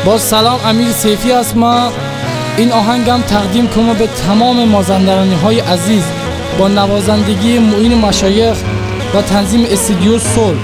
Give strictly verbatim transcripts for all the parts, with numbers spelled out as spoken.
با سلام، امیر سیفی هستم. این آهنگم تقدیم کنم به تمام مازندرانی های عزیز با نوازندگی معین مشایخ و تنظیم استودیو صلح.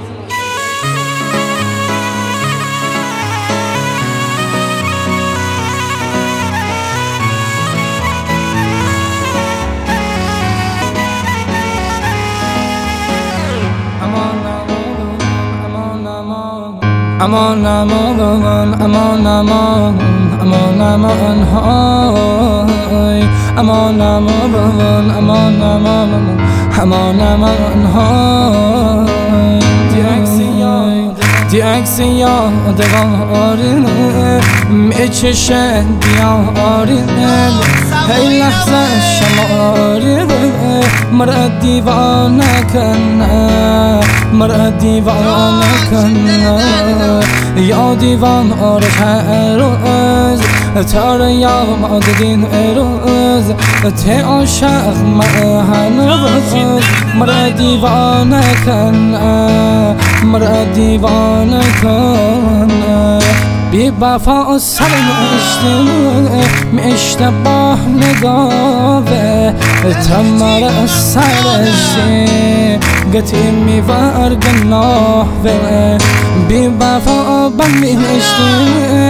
امان امان امان امان امان امان های امان امان امان امان امان امان های دی عکس یادگارینه میچشه دیارینه هی لحظه شمارینه مرا دیوانه کنه مرا دیوانه کنه یا دیوان آرش روز تاره یا ماددین روز تی عاشق هنوز مرا دیوانه کنه مرا دیوانه کنه بی وفا سر مشته اشتباه نگاوه تمر سرشی گتی میور گناه بی وفا بمیشته